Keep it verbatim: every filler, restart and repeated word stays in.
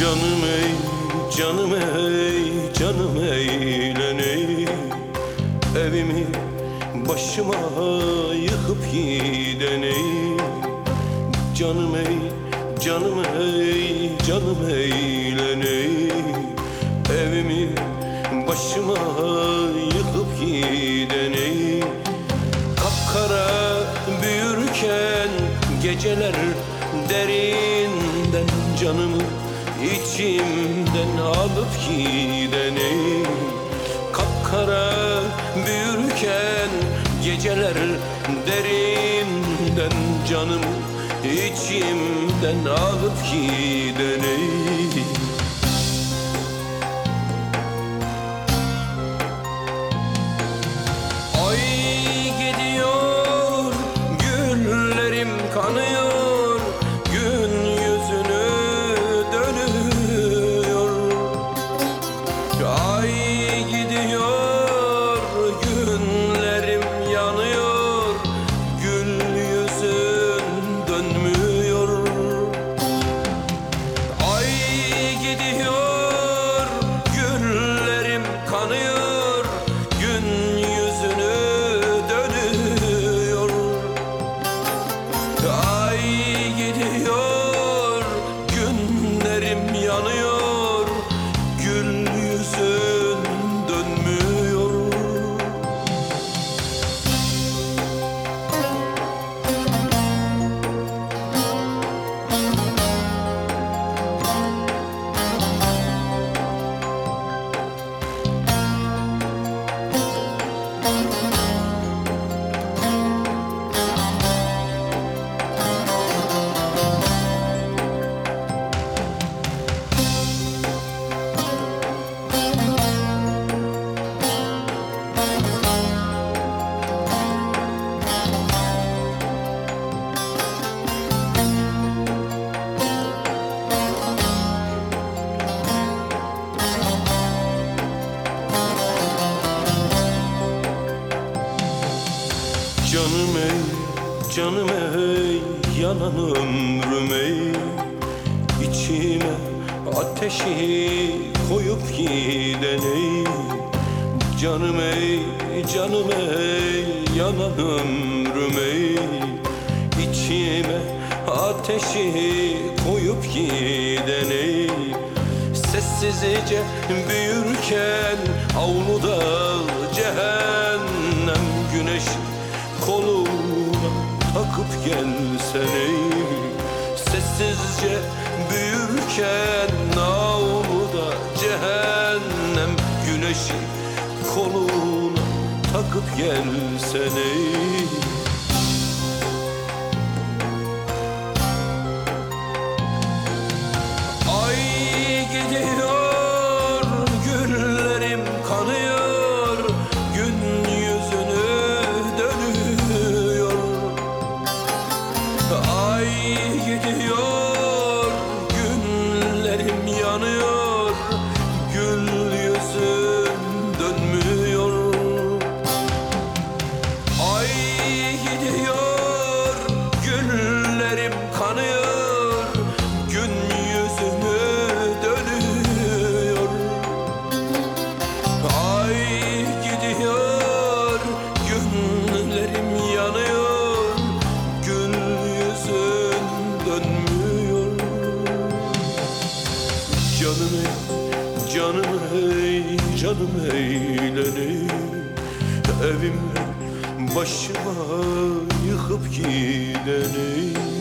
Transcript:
Canım ey, canım ey, canım eğleney. Evimi başıma yıkıp gideney. Canım ey, canım ey, canım eğleney. Evimi başıma yıkıp gideney. Kapkara büyürken geceler derinden canımı içimden alıp gideney. Kapkara büyürken geceler derinden canımı içimden alıp gideney. Ay gidiyor, güllerim kanıyor, gün yüzünü dönüyor. Ay gidiyor, günlerim yanıyor, gül yüzün dönmüyor. Ay gidiyor, güllerim kanıyor, gün yüzünü dönüyor. Ay gidiyor, günlerim yanıyor, gül yüzün dönmüyor. Canım ey, canım ey, yanan ömrüm ey. İçime ateşi koyup gideney. Canım ey, canım ey, yanan ömrüm ey. İçime ateşi koyup gideney. Sessizce büyürken avluda cehennem güneşi koluna takıp gelsene. Sessizce büyürken avluda cehennem güneşi koluna takıp gelsene. Ay gidiyor, güllerim kanıyor, gün yüzünü dönüyor. Ay gidiyor, günlerim yanıyor, gül yüzün dönmüyor. Ay gidiyor, güllerim kanıyor, gün yüzümü dönüyor. Ay gidiyor, günlerim yanıyor, gül yüzün dönmüyor. Canım ey, canım ey, canım eğleney. Evimi başıma yıkıp gideney.